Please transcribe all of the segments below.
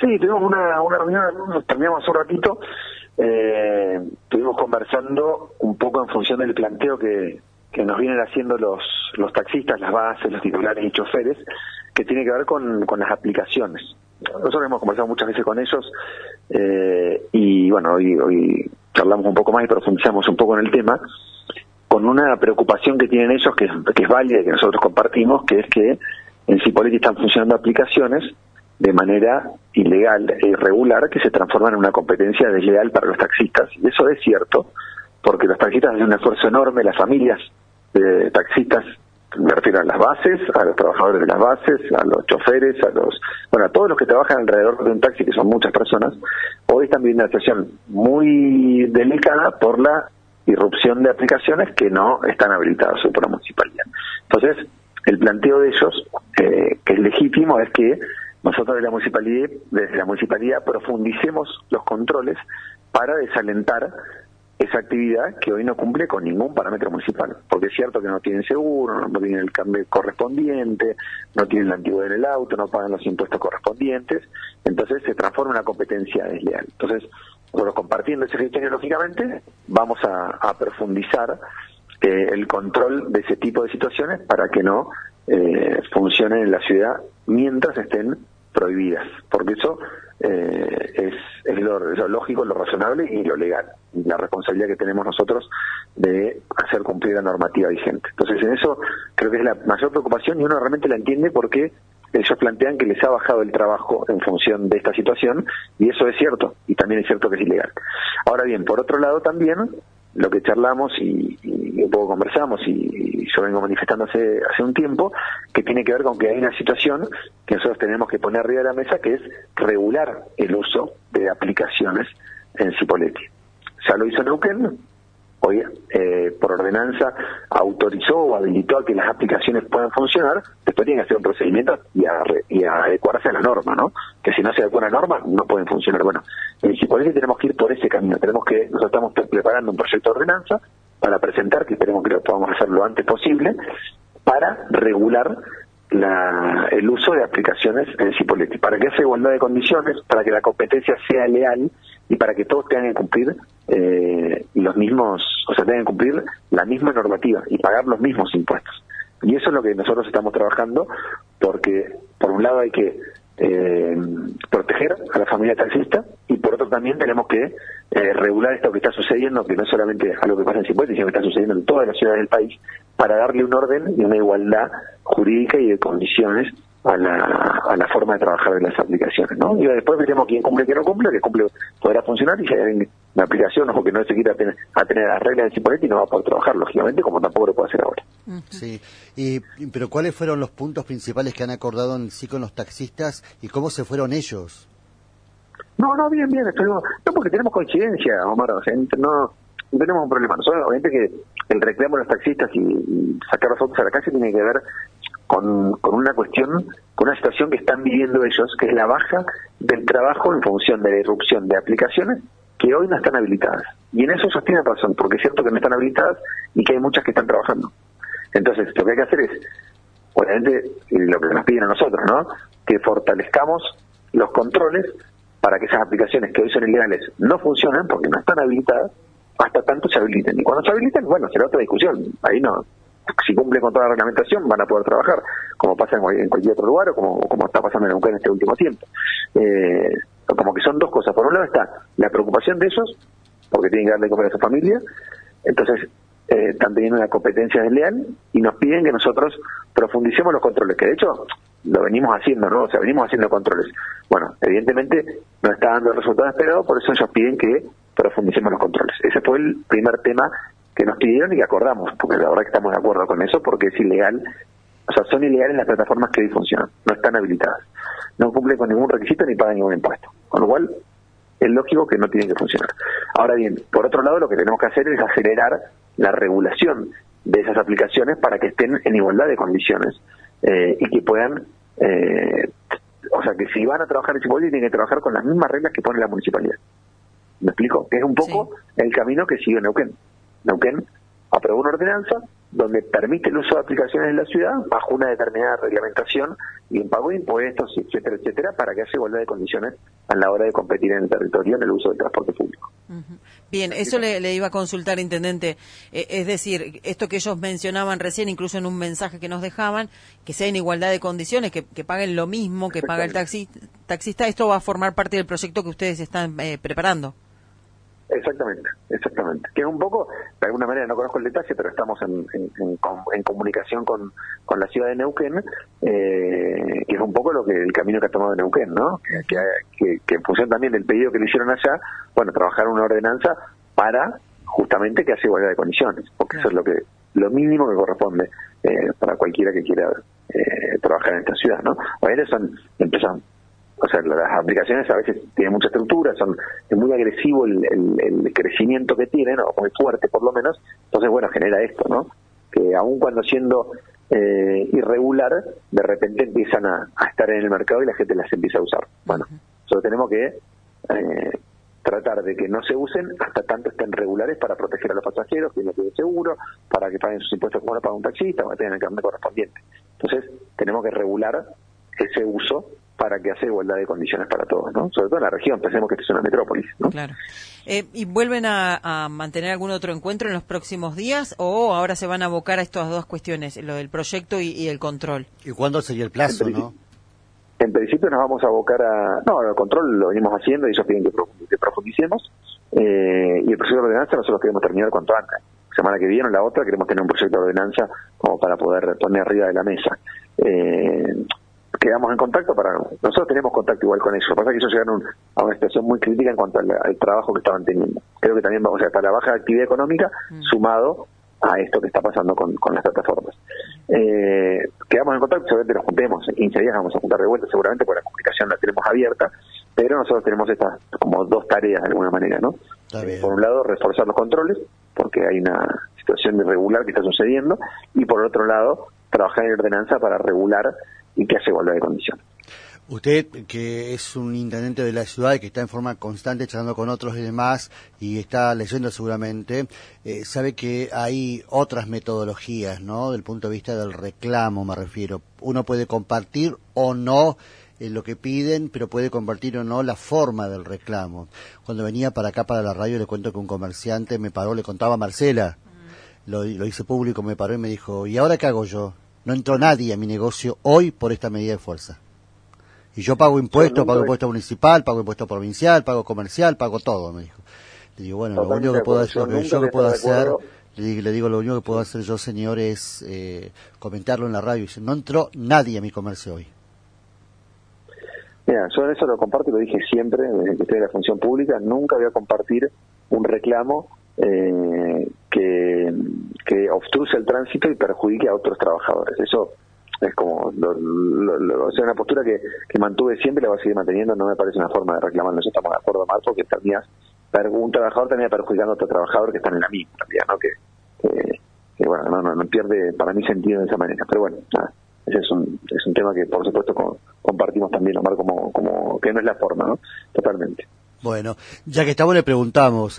Sí, tuvimos una reunión, nos terminamos hace un ratito, estuvimos conversando un poco en función del planteo que nos vienen haciendo los taxistas, las bases, los titulares y choferes, que tiene que ver con las aplicaciones. Nosotros hemos conversado muchas veces con ellos y bueno, hoy charlamos un poco más y profundizamos un poco en el tema, con una preocupación que tienen ellos, que es válida y que nosotros compartimos, que es que en Cipolletti están funcionando aplicaciones de manera ilegal e irregular que se transforman en una competencia desleal para los taxistas. Y eso es cierto, porque los taxistas hacen un esfuerzo enorme, las familias de taxistas, me refiero a las bases, a los trabajadores de las bases, a los choferes, a todos los que trabajan alrededor de un taxi, que son muchas personas, hoy están viviendo una situación muy delicada por la irrupción de aplicaciones que no están habilitadas por la municipalidad. Entonces, el planteo de ellos, que es legítimo, es que nosotros desde la municipalidad profundicemos los controles para desalentar esa actividad que hoy no cumple con ningún parámetro municipal, porque es cierto que no tienen seguro, no tienen el cambio correspondiente, no tienen la antigüedad en el auto, no pagan los impuestos correspondientes, entonces se transforma en una competencia desleal. Entonces, nosotros compartiendo ese criterio, lógicamente, vamos a profundizar el control de ese tipo de situaciones para que no funcionen en la ciudad mientras estén prohibidas, porque eso es lo lógico, lo razonable y lo legal, la responsabilidad que tenemos nosotros de hacer cumplir la normativa vigente. Entonces, en eso creo que es la mayor preocupación y uno realmente la entiende porque ellos plantean que les ha bajado el trabajo en función de esta situación y eso es cierto, y también es cierto que es ilegal. Ahora bien, por otro lado también, lo que charlamos y un poco conversamos y yo vengo manifestando hace un tiempo, que tiene que ver con que hay una situación que nosotros tenemos que poner arriba de la mesa, que es regular el uso de aplicaciones en Cipolletti. Ya lo hizo Neuquén, hoy por ordenanza autorizó o habilitó a que las aplicaciones puedan funcionar, después tienen que hacer un procedimiento y adecuarse a la norma, ¿no? Que si no se adecua a la norma no pueden funcionar. Bueno, en Cipolletti tenemos que ir por ese camino, nosotros estamos preparando un proyecto de ordenanza para presentar, que esperemos que lo podamos hacer lo antes posible, para regular el uso de aplicaciones en Cipolletti, para que haya igualdad de condiciones, para que la competencia sea leal y para que todos tengan que cumplir tengan que cumplir la misma normativa y pagar los mismos impuestos. Y eso es lo que nosotros estamos trabajando, porque por un lado hay que proteger a la familia taxista y por otro también tenemos que regular esto que está sucediendo, que no es solamente algo que pasa en Cipolletti, sino que está sucediendo en todas las ciudades del país, para darle un orden y una igualdad jurídica y de condiciones a la forma de trabajar de las aplicaciones, ¿no? Y después veremos quién cumple y quién no cumple, que cumple podrá funcionar, y si hay una aplicación o que no se quiera a tener las reglas de Cipolletti no va a poder trabajar, lógicamente, como tampoco lo puede hacer ahora. Sí, pero ¿cuáles fueron los puntos principales que han acordado en sí con los taxistas y cómo se fueron ellos? No, bien, no, porque tenemos coincidencia, Omar, o sea, no tenemos un problema. Nosotros, obviamente que el reclamo de los taxistas y sacar los autos a la calle tiene que ver con una cuestión, con una situación que están viviendo ellos, que es la baja del trabajo en función de la irrupción de aplicaciones que hoy no están habilitadas. Y en eso ellos tienen razón, porque es cierto que no están habilitadas y que hay muchas que están trabajando. Entonces, lo que hay que hacer es, obviamente, lo que nos piden a nosotros, ¿no? Que fortalezcamos los controles para que esas aplicaciones que hoy son ilegales no funcionen porque no están habilitadas hasta tanto se habiliten. Y cuando se habiliten, bueno, será otra discusión. Ahí no. Si cumplen con toda la reglamentación van a poder trabajar, como pasa en cualquier otro lugar o como está pasando en Neuquén en este último tiempo. Como que son dos cosas. Por un lado está la preocupación de ellos, porque tienen que darle de comer a su familia, entonces están teniendo una competencia desleal y nos piden que nosotros profundicemos los controles, que de hecho lo venimos haciendo, ¿no? O sea, venimos haciendo controles. Bueno, evidentemente no está dando el resultado esperado, por eso ellos piden que profundicemos los controles. Ese fue el primer tema que nos pidieron y que acordamos, porque la verdad que estamos de acuerdo con eso, porque es ilegal, o sea, son ilegales las plataformas que hoy funcionan, no están habilitadas, no cumplen con ningún requisito ni pagan ningún impuesto, con lo cual es lógico que no tienen que funcionar. Ahora bien, por otro lado, lo que tenemos que hacer es acelerar la regulación de esas aplicaciones para que estén en igualdad de condiciones y que puedan, o sea, que si van a trabajar en Cipolletti tienen que trabajar con las mismas reglas que pone la municipalidad. ¿Me explico? Es un poco el camino que sigue Neuquén. Neuquén aprobó una ordenanza donde permite el uso de aplicaciones en la ciudad bajo una determinada reglamentación y un pago de impuestos, etcétera, etcétera, para que haya igualdad de condiciones a la hora de competir en el territorio en el uso del transporte público. Bien, eso le iba a consultar, intendente. Es decir, esto que ellos mencionaban recién, incluso en un mensaje que nos dejaban, que sea en igualdad de condiciones, que paguen lo mismo que paga el taxista, ¿esto va a formar parte del proyecto que ustedes están preparando? Exactamente. Que es un poco, de alguna manera, no conozco el detalle, pero estamos en comunicación con la ciudad de Neuquén, que es un poco el camino que ha tomado Neuquén, ¿no? Que en función también del pedido que le hicieron allá, bueno, trabajar una ordenanza para justamente que haya igualdad de condiciones, porque eso es lo mínimo que corresponde para cualquiera que quiera trabajar en esta ciudad, ¿no? Obviamente empiezan. O sea, las aplicaciones a veces tienen mucha estructura, es muy agresivo el crecimiento que tienen, o muy fuerte por lo menos, entonces bueno, genera esto, ¿no? Que aun cuando siendo irregular, de repente empiezan a estar en el mercado y la gente las empieza a usar. Bueno, solo tenemos que tratar de que no se usen hasta tanto estén regulares para proteger a los pasajeros, que no tienen seguro, para que paguen sus impuestos como lo paga un taxista, para que tengan el carnet correspondiente. Entonces, tenemos que regular ese uso para que haya igualdad de condiciones para todos, ¿no? Sobre todo en la región, pensemos que esta es una metrópolis, ¿no? Claro. ¿Y vuelven a mantener algún otro encuentro en los próximos días o ahora se van a abocar a estas dos cuestiones, lo del proyecto y el control? ¿Y cuándo sería el plazo, no? En principio nos vamos a abocar el control lo venimos haciendo y ellos piden que profundicemos, y el proyecto de ordenanza nosotros queremos terminar cuanto antes. La semana que viene o la otra queremos tener un proyecto de ordenanza como para poder poner arriba de la mesa. Quedamos en contacto nosotros tenemos contacto igual con ellos. Lo que pasa es que ellos llegaron a una situación muy crítica en cuanto al trabajo que estaban teniendo. Creo que también vamos a estar la baja de actividad económica sumado a esto que está pasando con las plataformas. Quedamos en contacto, seguramente nos juntemos, en 15 días nos vamos a juntar de vuelta seguramente, porque la comunicación la tenemos abierta, pero nosotros tenemos estas como dos tareas de alguna manera, ¿no? Por un lado, reforzar los controles, porque hay una situación irregular que está sucediendo, y por otro lado, trabajar en ordenanza para regular y que haya igualdad de condiciones. Usted, que es un intendente de la ciudad y que está en forma constante charlando con otros y demás, y está leyendo seguramente, sabe que hay otras metodologías, ¿no? Del punto de vista del reclamo, me refiero. Uno puede compartir o no lo que piden, pero puede compartir o no la forma del reclamo. Cuando venía para acá, para la radio, le cuento que un comerciante me paró, le contaba a Marcela, lo hice público, me paró y me dijo, ¿y ahora qué hago yo? No entró nadie a mi negocio hoy por esta medida de fuerza. Y yo pago impuestos, pago impuesto municipal, pago impuesto provincial, pago comercial, pago todo, me dijo. Le digo, bueno, lo único que puedo hacer, le digo, lo único que puedo hacer yo, señor, es comentarlo en la radio. Y dice, no entró nadie a mi comercio hoy. Mira, yo en eso lo comparto y lo dije siempre, desde que estoy en la función pública, nunca voy a compartir un reclamo que obstruya el tránsito y perjudique a otros trabajadores. Eso es como o sea, una postura que mantuve siempre y la voy a seguir manteniendo. No me parece una forma de reclamar, no estamos de acuerdo mal, porque un trabajador termina perjudicando a otro trabajador que está en la misma realidad, ¿no? Que bueno, no pierde para mí sentido de esa manera. Pero bueno, nada, ese es un tema que por supuesto compartimos también, Omar, como que no es la forma, ¿no? Totalmente. Bueno, ya que estamos le preguntamos,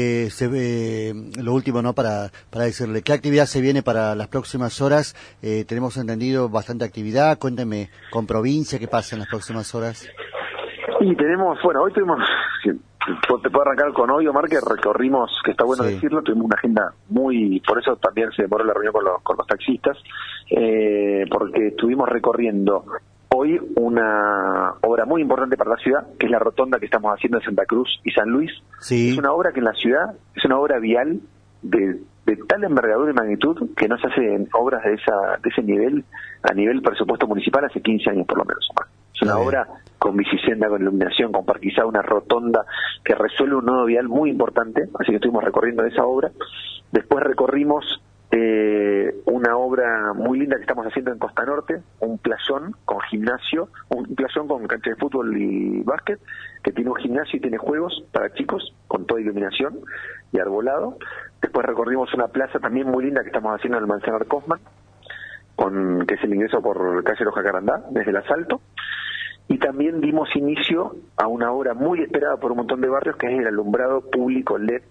lo último, ¿no? Para decirle, ¿qué actividad se viene para las próximas horas? Tenemos entendido bastante actividad, cuénteme con provincia, ¿qué pasa en las próximas horas? Y tenemos, bueno, hoy tuvimos, te puedo arrancar con hoy, Omar, que recorrimos, que está bueno decirlo, tuvimos una agenda por eso también se demoró la reunión con los taxistas, porque estuvimos recorriendo hoy una obra muy importante para la ciudad, que es la rotonda que estamos haciendo en Santa Cruz y San Luis. Sí. Es una obra que en la ciudad, es una obra vial de tal envergadura y magnitud que no se hacen obras de ese nivel, a nivel presupuesto municipal, hace 15 años por lo menos. Es una obra con bicicenda, con iluminación, con parquizada, una rotonda que resuelve un nodo vial muy importante, así que estuvimos recorriendo esa obra. Después recorrimos una obra muy linda que estamos haciendo en Costa Norte, un playón con gimnasio, un playón con cancha de fútbol y básquet, que tiene un gimnasio y tiene juegos para chicos, con toda iluminación y arbolado. Después recorrimos una plaza también muy linda que estamos haciendo en el Manzanar Cosman, que es el ingreso por calle Loja Carandá, desde el Asalto. Y también dimos inicio a una obra muy esperada por un montón de barrios, que es el alumbrado público LED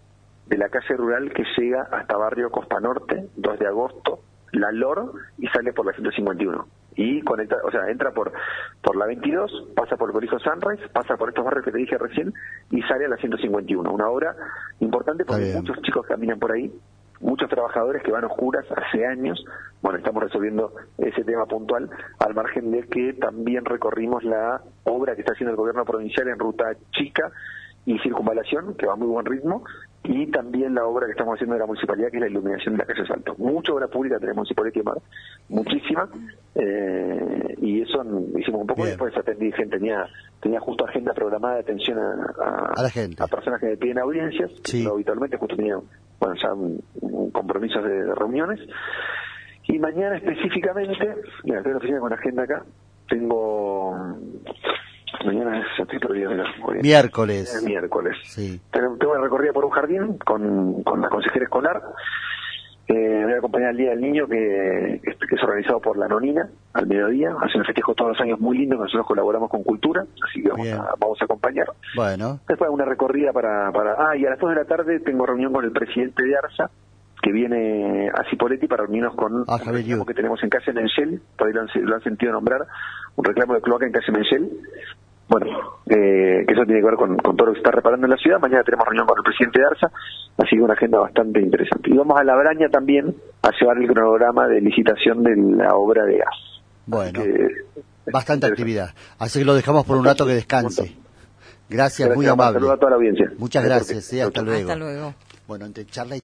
de la calle rural que llega hasta barrio Costa Norte, 2 de agosto, La Lor, y sale por la 151. Y conecta, o sea, entra por la 22, pasa por el Colegio Sunrise, pasa por estos barrios que te dije recién, y sale a la 151. Una obra importante porque muchos chicos caminan por ahí, muchos trabajadores que van a oscuras hace años. Bueno, estamos resolviendo ese tema puntual, al margen de que también recorrimos la obra que está haciendo el gobierno provincial en Ruta Chica y Circunvalación, que va a muy buen ritmo, y también la obra que estamos haciendo de la municipalidad, que es la iluminación de la calle Salto. Mucha obra pública tenemos en Cipolletti, muchísima, y eso hicimos un poco. Bien. Después atendí gente, tenía justo agenda programada de atención a la gente, a personas que me piden audiencias, sí. Pero habitualmente justo tenía, bueno, ya un compromiso de reuniones, y mañana específicamente, mira, estoy en la oficina con la agenda acá, mañana ya estoy perdido de la memoria. Miércoles. Miércoles. Sí. Tengo una recorrida por un jardín con la consejera escolar. Voy a acompañar al Día del Niño, que es organizado por la Nonina, al mediodía. Hace un festejo todos los años muy lindo, que nosotros colaboramos con Cultura, así que vamos a acompañar. Bueno. Después una recorrida y a las 2 de la tarde tengo reunión con el presidente de ARSA, que viene a Cipolletti para reunirnos con un reclamo que tenemos en calle Menchel, por ahí lo han sentido nombrar, un reclamo de cloaca en calle Menchel. Bueno, que eso tiene que ver con todo lo que se está reparando en la ciudad. Mañana tenemos reunión con el presidente de ARSA, así que una agenda bastante interesante. Y vamos a La Braña también a llevar el cronograma de licitación de la obra de gas. Bueno, bastante actividad. Así que lo dejamos por un rato que descanse. Gracias, muy amable. Saludos a toda la audiencia. Muchas gracias, hasta luego. Hasta luego. Bueno, entre charla y